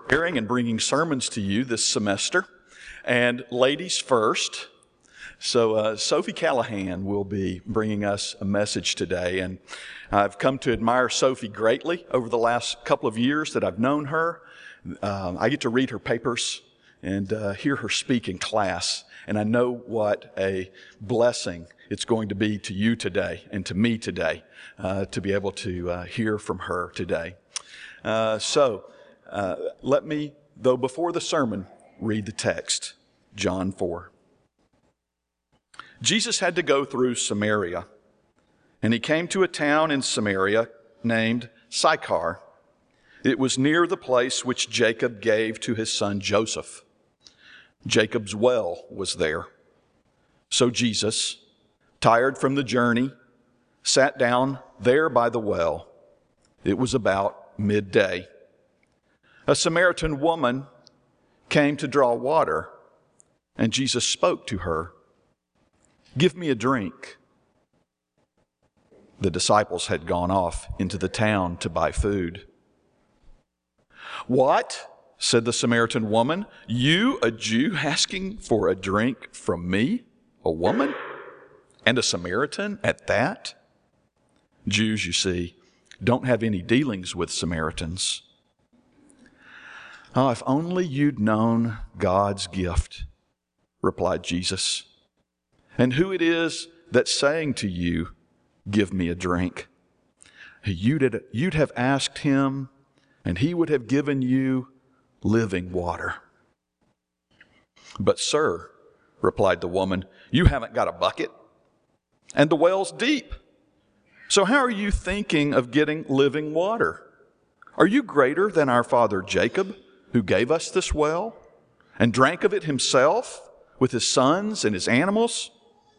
preparing and bringing sermons to you this semester. And ladies first. So Sophie Callahan will be bringing us a message today. And I've come to admire Sophie greatly over the last couple of years that I've known her. I get to read her papers and hear her speak in class. And I know what a blessing it's going to be to you today and to me today to be able to hear from her today. Let me, though before the sermon, read the text, John 4. Jesus had to go through Samaria, and he came to a town in Samaria named Sychar. It was near the place which Jacob gave to his son Joseph. Jacob's well was there. So Jesus, tired from the journey, sat down there by the well. It was about midday. A Samaritan woman came to draw water, and Jesus spoke to her. "Give me a drink." The disciples had gone off into the town to buy food. "What?" said the Samaritan woman. "You, a Jew, asking for a drink from me, a woman, and a Samaritan at that?" Jews, you see, don't have any dealings with Samaritans. "Oh, if only you'd known God's gift," replied Jesus, "and who it is that's saying to you, 'Give me a drink.' You'd have asked him, and he would have given you living water." "But sir," replied the woman, "you haven't got a bucket, and the well's deep. So how are you thinking of getting living water? Are you greater than our father Jacob, who gave us this well and drank of it himself with his sons and his animals?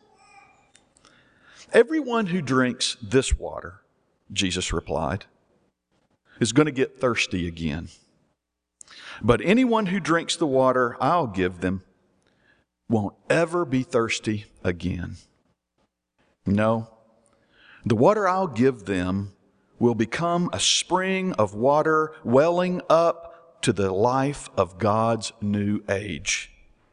Everyone who drinks this water," Jesus replied, "is going to get thirsty again. But anyone who drinks the water I'll give them won't ever be thirsty again. No, the water I'll give them will become a spring of water welling up to the life of God's new age."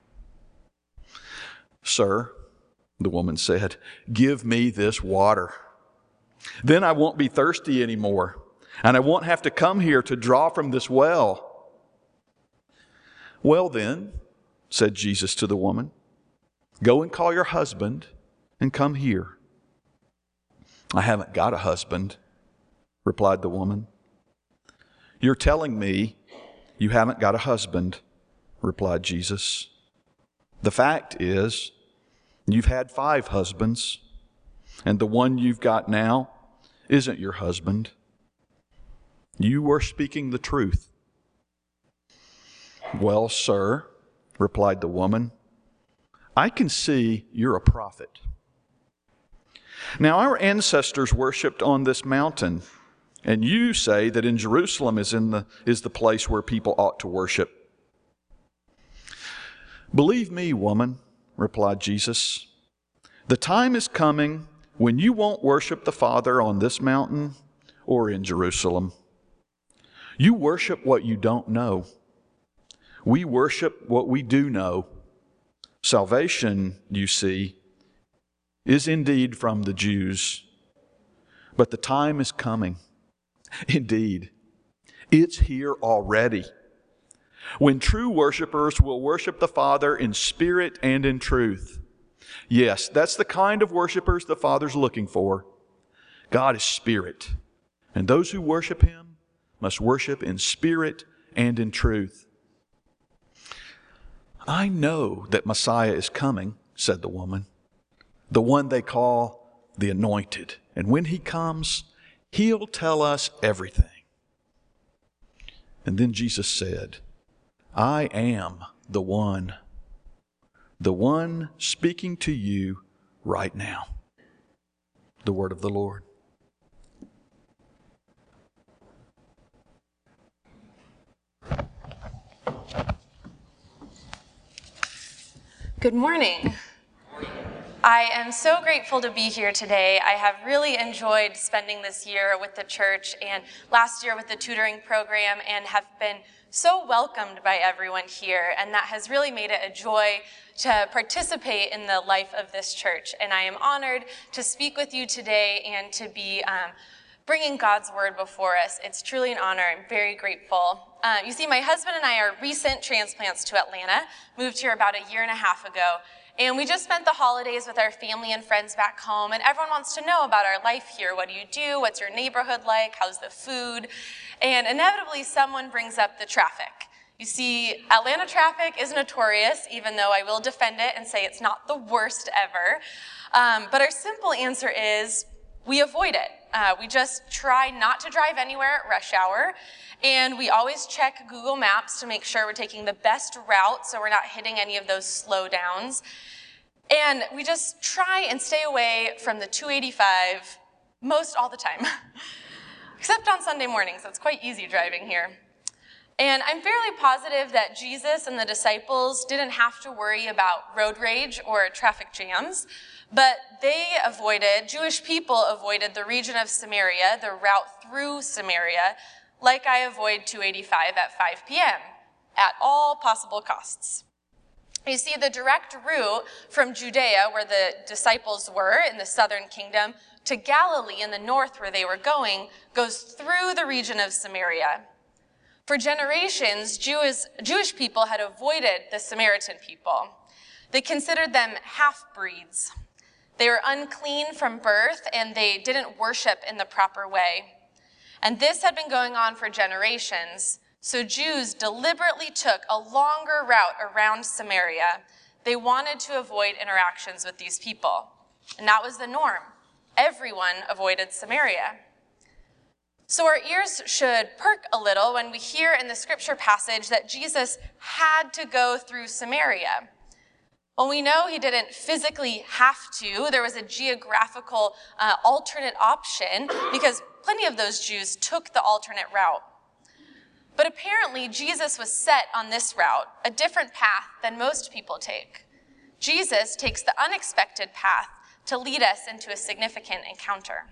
"Sir," the woman said, "give me this water. Then I won't be thirsty anymore, and I won't have to come here to draw from this well." "Well then," said Jesus to the woman, "go and call your husband and come here." "I haven't got a husband," replied the woman. "You're telling me you haven't got a husband," replied Jesus. "The fact is, you've had 5 husbands, and the one you've got now isn't your husband. You were speaking the truth." "Well, sir," replied the woman, "I can see you're a prophet. Now, our ancestors worshipped on this mountain, and you say that in Jerusalem is the place where people ought to worship." "Believe me, woman," replied Jesus, "the time is coming when you won't worship the Father on this mountain or in Jerusalem. You worship what you don't know. We worship what we do know. Salvation, you see, is indeed from the Jews. But the time is coming. Indeed, it's here already, when true worshipers will worship the Father in spirit and in truth. Yes, that's the kind of worshipers the Father's looking for. God is spirit, and those who worship Him must worship in spirit and in truth." "I know that Messiah is coming," said the woman, "the one they call the Anointed. And when He comes, He'll tell us everything." And then Jesus said, "I am the one speaking to you right now." The word of the Lord. Good morning. I am so grateful to be here today. I have really enjoyed spending this year with the church and last year with the tutoring program, and have been so welcomed by everyone here, and that has really made it a joy to participate in the life of this church. And I am honored to speak with you today and to be bringing God's word before us. It's truly an honor. I'm very grateful. You see, my husband and I are recent transplants to Atlanta, moved here about a year and a half ago. And we just spent the holidays with our family and friends back home, and everyone wants to know about our life here. What do you do? What's your neighborhood like? How's the food? And inevitably, someone brings up the traffic. You see, Atlanta traffic is notorious, even though I will defend it and say it's not the worst ever. But our simple answer is we avoid it. We just try not to drive anywhere at rush hour, and we always check Google Maps to make sure we're taking the best route so we're not hitting any of those slowdowns. And we just try and stay away from the 285 most all the time, except on Sunday mornings. It's quite easy driving here. And I'm fairly positive that Jesus and the disciples didn't have to worry about road rage or traffic jams, but Jewish people avoided the region of Samaria, the route through Samaria, like I avoid 285 at 5 p.m., at all possible costs. You see, the direct route from Judea, where the disciples were in the southern kingdom, to Galilee in the north where they were going, goes through the region of Samaria. For generations, Jewish people had avoided the Samaritan people. They considered them half-breeds. They were unclean from birth, and they didn't worship in the proper way. And this had been going on for generations, so Jews deliberately took a longer route around Samaria. They wanted to avoid interactions with these people, and that was the norm. Everyone avoided Samaria. So our ears should perk a little when we hear in the scripture passage that Jesus had to go through Samaria. Well, we know he didn't physically have to. There was a geographical alternate option because plenty of those Jews took the alternate route. But apparently, Jesus was set on this route, a different path than most people take. Jesus takes the unexpected path to lead us into a significant encounter.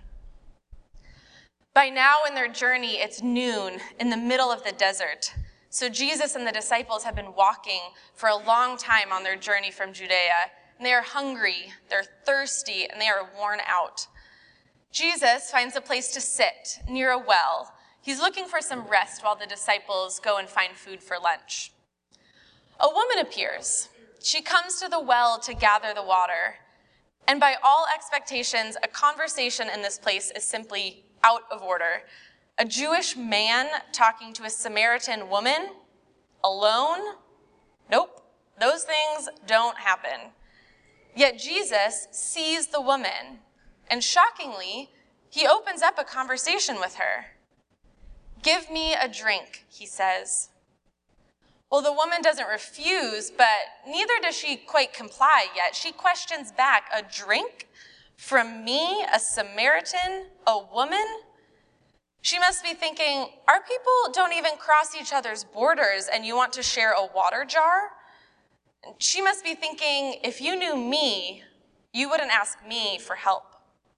By now in their journey, it's noon in the middle of the desert. So Jesus and the disciples have been walking for a long time on their journey from Judea, and they are hungry, they're thirsty, and they are worn out. Jesus finds a place to sit near a well. He's looking for some rest while the disciples go and find food for lunch. A woman appears. She comes to the well to gather the water. And by all expectations, a conversation in this place is simply out of order. A Jewish man talking to a Samaritan woman alone? Nope, those things don't happen. Yet Jesus sees the woman, and shockingly, he opens up a conversation with her. "Give me a drink," he says. Well, the woman doesn't refuse, but neither does she quite comply yet. She questions back, "A drink? From me, a Samaritan, a woman?" She must be thinking, our people don't even cross each other's borders, and you want to share a water jar? She must be thinking, if you knew me, you wouldn't ask me for help.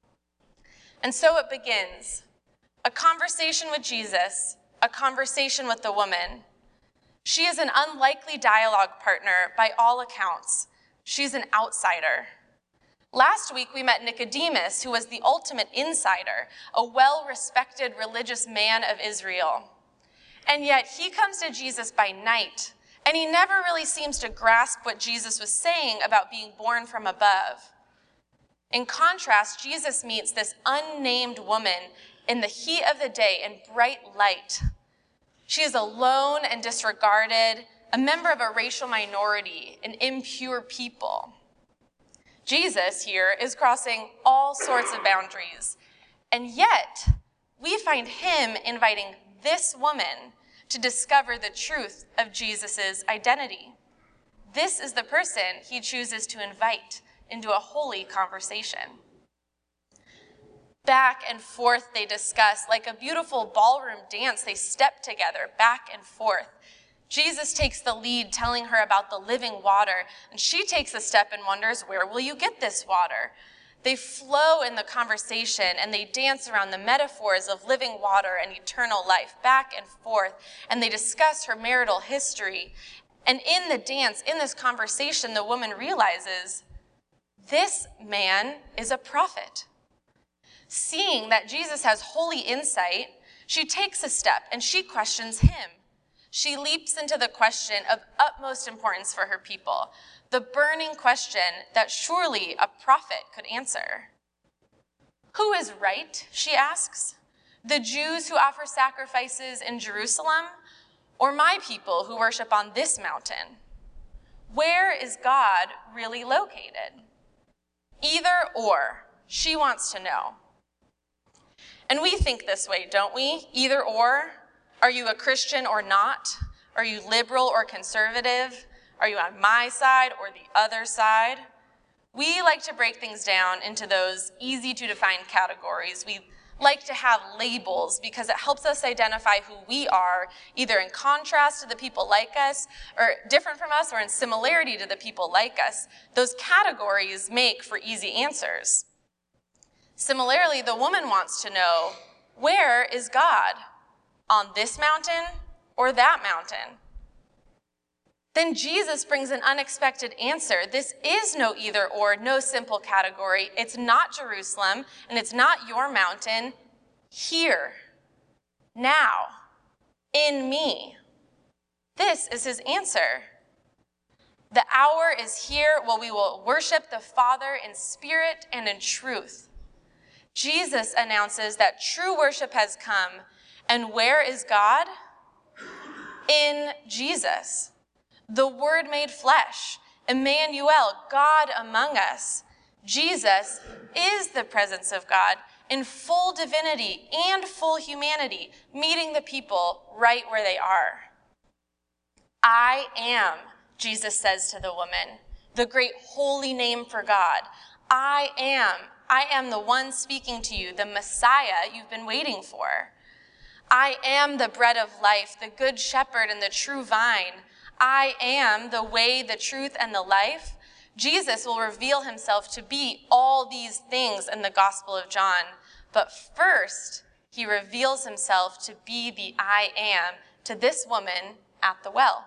And so it begins. A conversation with Jesus, a conversation with the woman. She is an unlikely dialogue partner by all accounts. She's an outsider. Last week, we met Nicodemus, who was the ultimate insider, a well-respected religious man of Israel. And yet, he comes to Jesus by night, and he never really seems to grasp what Jesus was saying about being born from above. In contrast, Jesus meets this unnamed woman in the heat of the day in bright light. She is alone and disregarded, a member of a racial minority, an impure people. Jesus here is crossing all sorts of boundaries, and yet we find him inviting this woman to discover the truth of Jesus' identity. This is the person he chooses to invite into a holy conversation. Back and forth they discuss, like a beautiful ballroom dance, they step together back and forth. Jesus takes the lead, telling her about the living water, and she takes a step and wonders, where will you get this water? They flow in the conversation, and they dance around the metaphors of living water and eternal life, back and forth, and they discuss her marital history. And in the dance, in this conversation, the woman realizes, this man is a prophet. Seeing that Jesus has holy insight, she takes a step and she questions him. She leaps into the question of utmost importance for her people, the burning question that surely a prophet could answer. Who is right, she asks, the Jews who offer sacrifices in Jerusalem, or my people who worship on this mountain? Where is God really located? Either or, she wants to know. And we think this way, don't we? Either or. Are you a Christian or not? Are you liberal or conservative? Are you on my side or the other side? We like to break things down into those easy to define categories. We like to have labels because it helps us identify who we are, either in contrast to the people like us, or different from us, or in similarity to the people like us. Those categories make for easy answers. Similarly, the woman wants to know, where is God? On this mountain or that mountain? Then Jesus brings an unexpected answer. This is no either or, no simple category. It's not Jerusalem, and it's not your mountain. Here, now, in me. This is his answer. The hour is here where we will worship the Father in spirit and in truth. Jesus announces that true worship has come. And where is God? In Jesus, the Word made flesh, Emmanuel, God among us. Jesus is the presence of God in full divinity and full humanity, meeting the people right where they are. I am, Jesus says to the woman, the great holy name for God. I am the one speaking to you, the Messiah you've been waiting for. I am the bread of life, the good shepherd and the true vine. I am the way, the truth, and the life. Jesus will reveal himself to be all these things in the Gospel of John. But first, he reveals himself to be the I am to this woman at the well.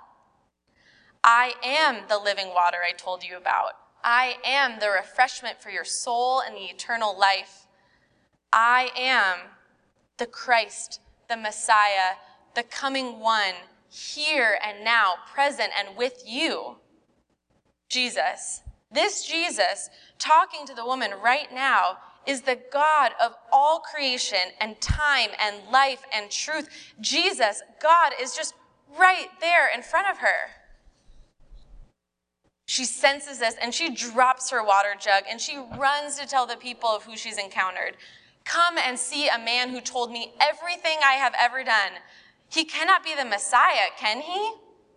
I am the living water I told you about. I am the refreshment for your soul and the eternal life. I am the Christ, the Messiah, the coming one, here and now, present and with you. Jesus, this Jesus, talking to the woman right now, is the God of all creation and time and life and truth. Jesus, God, is just right there in front of her. She senses this and she drops her water jug and she runs to tell the people of who she's encountered. Come and see a man who told me everything I have ever done. He cannot be the Messiah, can he?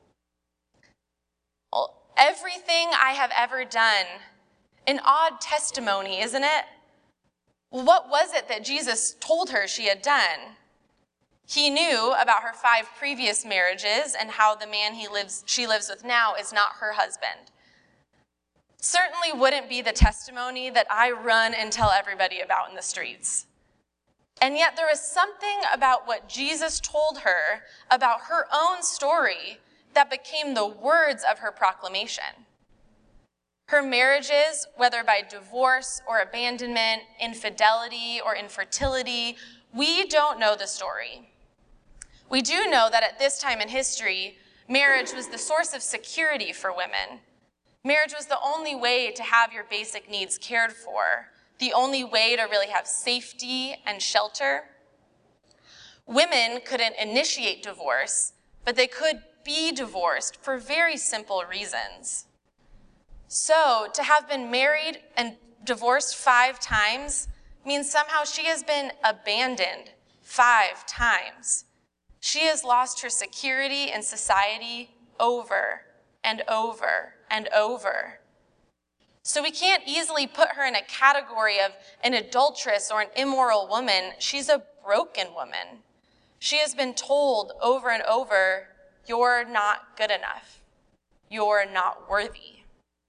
Well, everything I have ever done. An odd testimony, isn't it? What was it that Jesus told her she had done? He knew about her 5 previous marriages and how the man she lives with now is not her husband. Certainly wouldn't be the testimony that I run and tell everybody about in the streets. And yet there is something about what Jesus told her about her own story that became the words of her proclamation. Her marriages, whether by divorce or abandonment, infidelity or infertility, we don't know the story. We do know that at this time in history, marriage was the source of security for women. Marriage was the only way to have your basic needs cared for, the only way to really have safety and shelter. Women couldn't initiate divorce, but they could be divorced for very simple reasons. So to have been married and divorced 5 times means somehow she has been abandoned 5 times. She has lost her security in society over and over and over. So we can't easily put her in a category of an adulteress or an immoral woman. She's a broken woman. She has been told over and over, "You're not good enough. You're not worthy."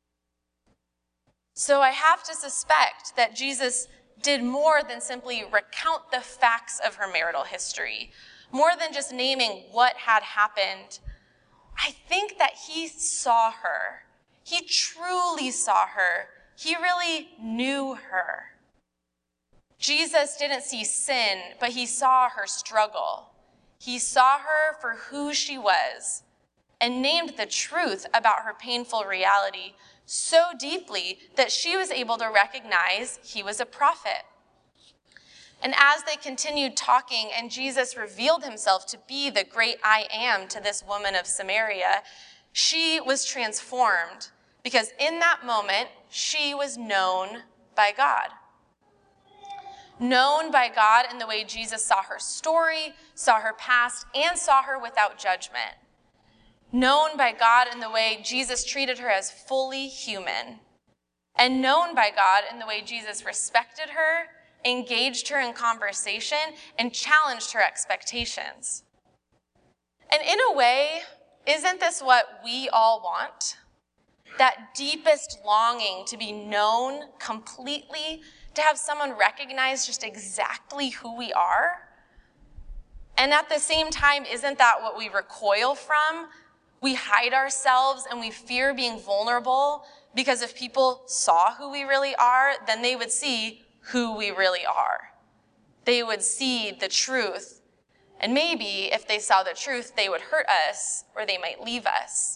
So I have to suspect that Jesus did more than simply recount the facts of her marital history, more than just naming what had happened. I think that he saw her. He truly saw her. He really knew her. Jesus didn't see sin, but he saw her struggle. He saw her for who she was and named the truth about her painful reality so deeply that she was able to recognize he was a prophet. And as they continued talking and Jesus revealed himself to be the great I am to this woman of Samaria, she was transformed because in that moment, she was known by God. Known by God in the way Jesus saw her story, saw her past, and saw her without judgment. Known by God in the way Jesus treated her as fully human. And known by God in the way Jesus respected her, engaged her in conversation, and challenged her expectations. And in a way, isn't this what we all want? That deepest longing to be known completely, to have someone recognize just exactly who we are? And at the same time, isn't that what we recoil from? We hide ourselves and we fear being vulnerable because if people saw who we really are, then they would see who we really are. They would see the truth. And maybe if they saw the truth, they would hurt us or they might leave us.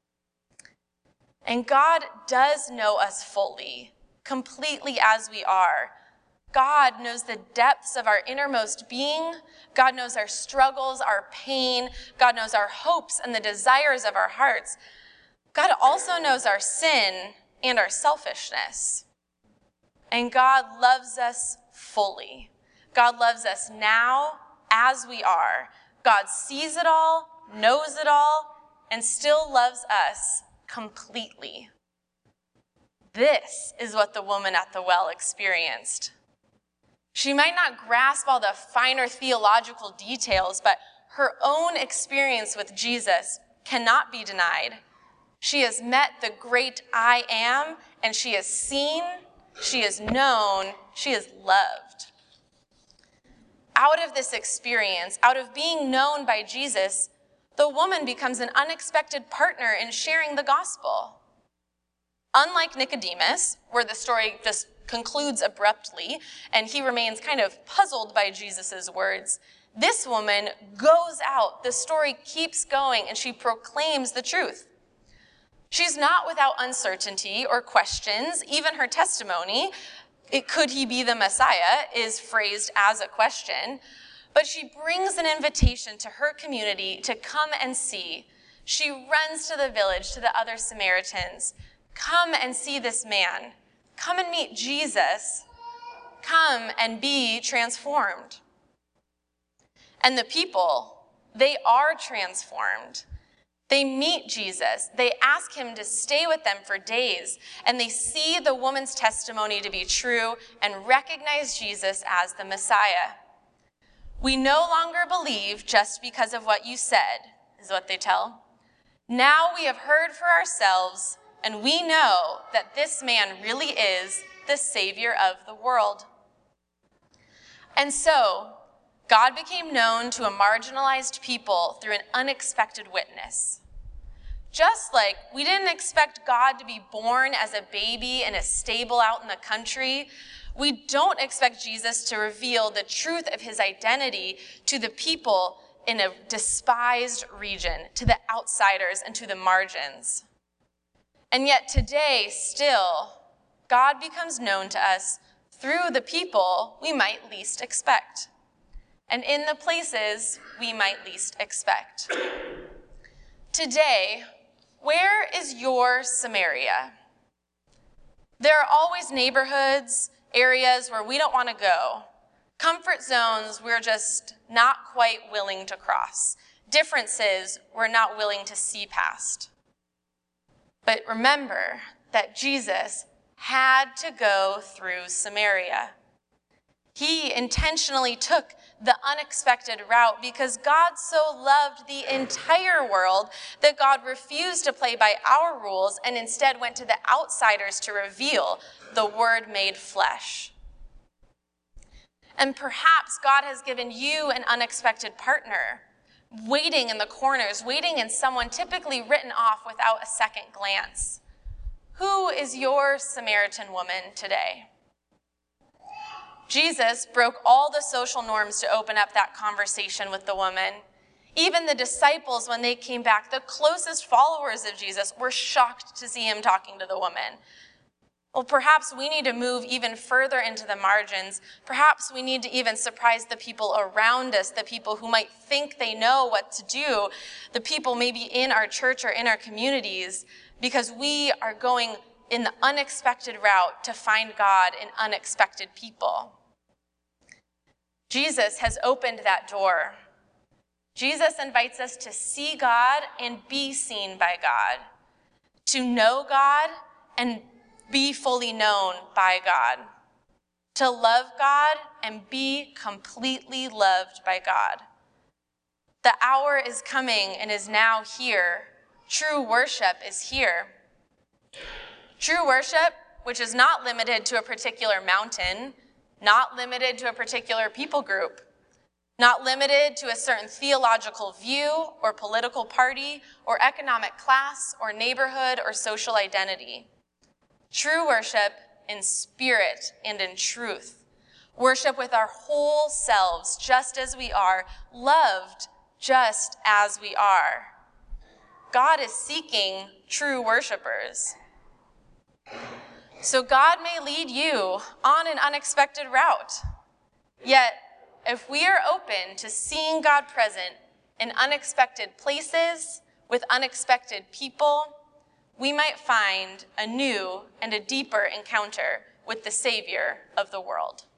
And God does know us fully, completely as we are. God knows the depths of our innermost being. God knows our struggles, our pain. God knows our hopes and the desires of our hearts. God also knows our sin and our selfishness. And God loves us fully. God loves us now as we are. God sees it all, knows it all, and still loves us completely. This is what the woman at the well experienced. She might not grasp all the finer theological details, but her own experience with Jesus cannot be denied. She has met the great I am, and she is seen, she is known, she is loved. Out of this experience, out of being known by Jesus, the woman becomes an unexpected partner in sharing the gospel. Unlike Nicodemus, where the story just concludes abruptly and he remains kind of puzzled by Jesus' words, this woman goes out. The story keeps going and she proclaims the truth. She's not without uncertainty or questions. Even her testimony, could he be the Messiah, is phrased as a question. But she brings an invitation to her community to come and see. She runs to the village, to the other Samaritans. Come and see this man. Come and meet Jesus. Come and be transformed. And the people, they are transformed. They meet Jesus. They ask him to stay with them for days. And they see the woman's testimony to be true and recognize Jesus as the Messiah. We no longer believe just because of what you said, is what they tell. Now we have heard for ourselves, and we know that this man really is the Savior of the world. And so, God became known to a marginalized people through an unexpected witness. Just like we didn't expect God to be born as a baby in a stable out in the country, we don't expect Jesus to reveal the truth of his identity to the people in a despised region, to the outsiders and to the margins. And yet today, still, God becomes known to us through the people we might least expect, and in the places we might least expect. Today, where is your Samaria? There are always neighborhoods, areas where we don't want to go, comfort zones we're just not quite willing to cross, differences we're not willing to see past. But remember that Jesus had to go through Samaria. He intentionally took the unexpected route, because God so loved the entire world that God refused to play by our rules and instead went to the outsiders to reveal the Word made flesh. And perhaps God has given you an unexpected partner, waiting in the corners, waiting in someone typically written off without a second glance. Who is your Samaritan woman today? Jesus broke all the social norms to open up that conversation with the woman. Even the disciples, when they came back, the closest followers of Jesus, were shocked to see him talking to the woman. Well, perhaps we need to move even further into the margins. Perhaps we need to even surprise the people around us, the people who might think they know what to do, the people maybe in our church or in our communities, because we are going in the unexpected route to find God in unexpected people. Jesus has opened that door. Jesus invites us to see God and be seen by God, to know God and be fully known by God, to love God and be completely loved by God. The hour is coming and is now here. True worship is here. True worship, which is not limited to a particular mountain, not limited to a particular people group, not limited to a certain theological view or political party or economic class or neighborhood or social identity. True worship in spirit and in truth. Worship with our whole selves, just as we are, loved just as we are. God is seeking true worshipers. So God may lead you on an unexpected route. Yet, if we are open to seeing God present in unexpected places, with unexpected people, we might find a new and a deeper encounter with the Savior of the world.